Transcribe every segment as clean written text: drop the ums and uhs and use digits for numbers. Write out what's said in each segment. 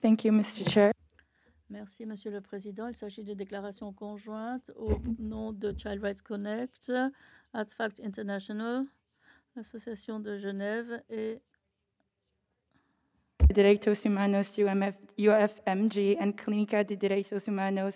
Thank you, Mr. Chair. Merci, Monsieur le Président. Il s'agit de déclarations conjointes au nom de Child Rights Connect, AdFact International, l'Association de Genève et Direitos Humanos UFMG and Clínica de Direitos Humanos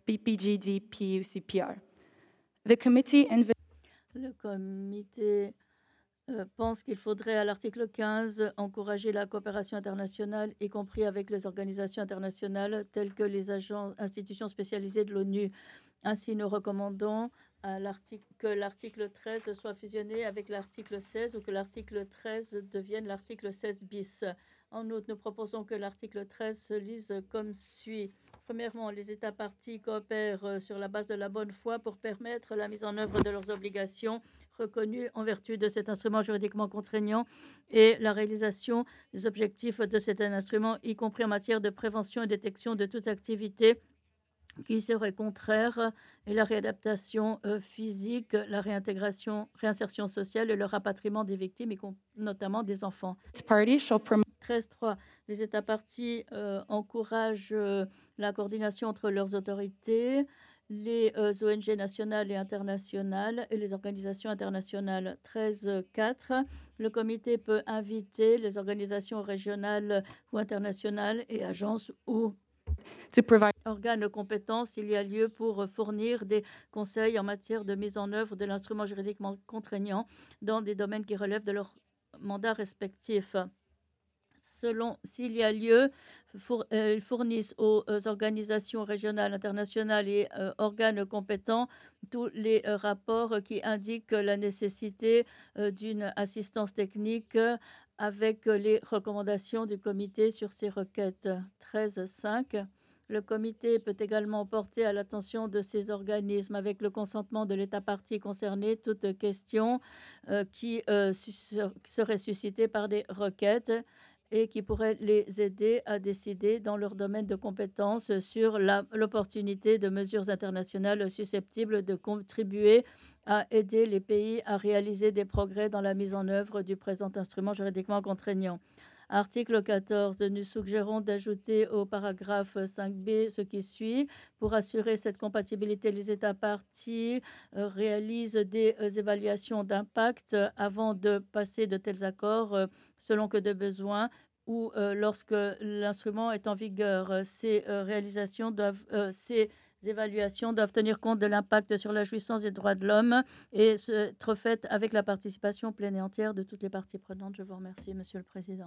PPGD-PUCPR. The committee le comité pense qu'il faudrait, à l'article 15, encourager la coopération internationale, y compris avec les organisations internationales telles que les institutions spécialisées de l'ONU. Ainsi, nous recommandons que l'article 13 soit fusionné avec l'article 16 ou que l'article 13 devienne l'article 16 bis. En outre, nous proposons que l'article 13 se lise comme suit. Premièrement, les États parties coopèrent sur la base de la bonne foi pour permettre la mise en œuvre de leurs obligations reconnues en vertu de cet instrument juridiquement contraignant et la réalisation des objectifs de cet instrument, y compris en matière de prévention et détection de toute activité qui serait contraire et la réadaptation physique, la réinsertion sociale et le rapatriement des victimes, notamment des enfants. parties shall promote 13.3. Les États parties encouragent la coordination entre leurs autorités, les ONG nationales et internationales et les organisations internationales. 13.4. Le comité peut inviter les organisations régionales ou internationales et agences ou to provide organes compétents s'il y a lieu pour fournir des conseils en matière de mise en œuvre de l'instrument juridiquement contraignant dans des domaines qui relèvent de leurs mandats respectifs. S'il y a lieu, ils fournissent aux organisations régionales, internationales et organes compétents tous les rapports qui indiquent la nécessité d'une assistance technique avec les recommandations du comité sur ces requêtes. 13.5. Le comité peut également porter à l'attention de ces organismes, avec le consentement de l'État partie concerné, toute question qui serait suscitée par des requêtes et qui pourrait les aider à décider dans leur domaine de compétences sur l'opportunité de mesures internationales susceptibles de contribuer à aider les pays à réaliser des progrès dans la mise en œuvre du présent instrument juridiquement contraignant. Article 14. Nous suggérons d'ajouter au paragraphe 5b ce qui suit. Pour assurer cette compatibilité, les États parties réalisent des évaluations d'impact avant de passer de tels accords selon que de besoin ou lorsque l'instrument est en vigueur. Ces évaluations doivent tenir compte de l'impact sur la jouissance des droits de l'homme et être faites avec la participation pleine et entière de toutes les parties prenantes. Je vous remercie, Monsieur le Président.